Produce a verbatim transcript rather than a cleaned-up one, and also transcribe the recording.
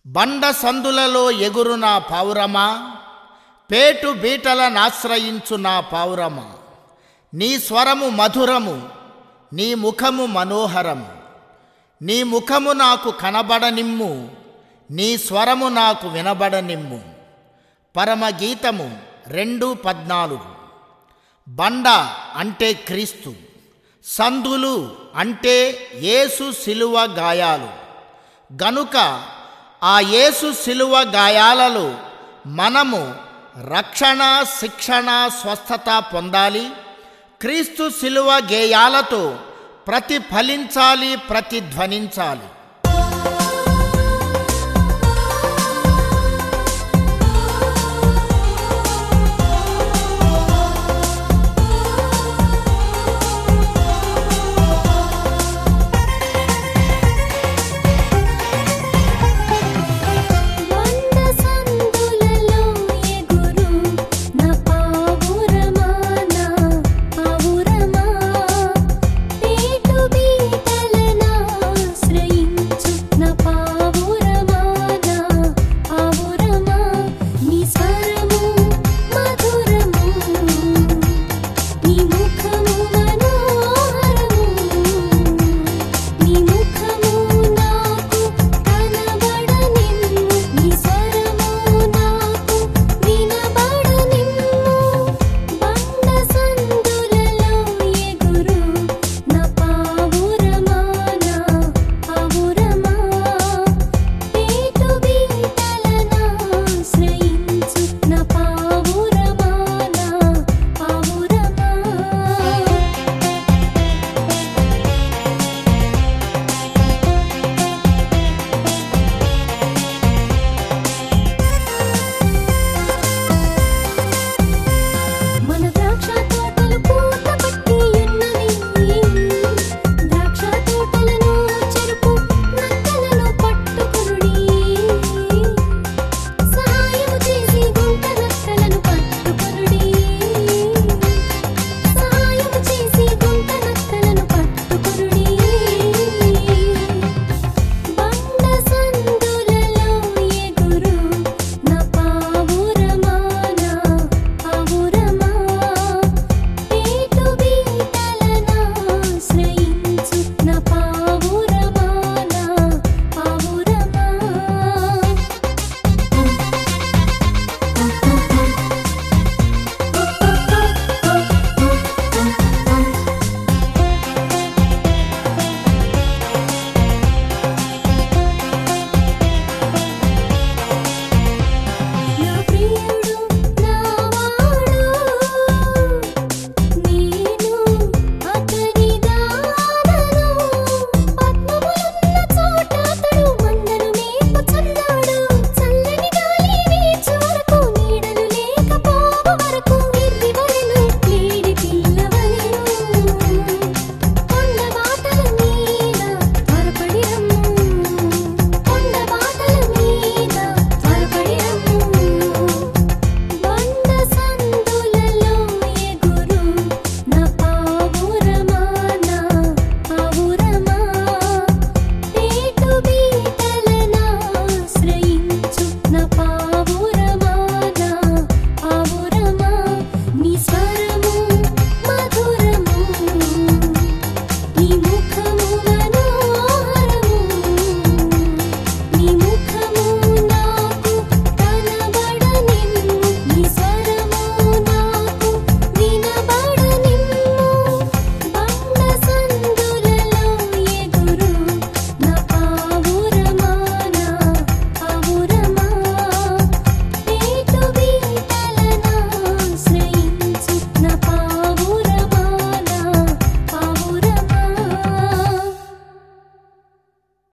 బండ సందులలో ఎగురు నా పావురమా, పేటు బీటలనాశ్రయించు నా పావురమా. నీ స్వరము మధురము, నీ ముఖము మనోహరము. నీ ముఖము నాకు కనబడనిమ్ము, నీ స్వరము నాకు వినబడనిమ్ము. పరమగీతము రెండు పద్నాలుగు. బండ అంటే క్రీస్తు, సందులు అంటే యేసు శిలువ గాయాలు. గనుక ఆ యేసు శిలువ గాయాలలో మనము రక్షణ, శిక్షణ, స్వస్థత పొందాలి. క్రీస్తు శిలువ గేయాలతో ప్రతిఫలించాలి, ప్రతిధ్వనించాలి.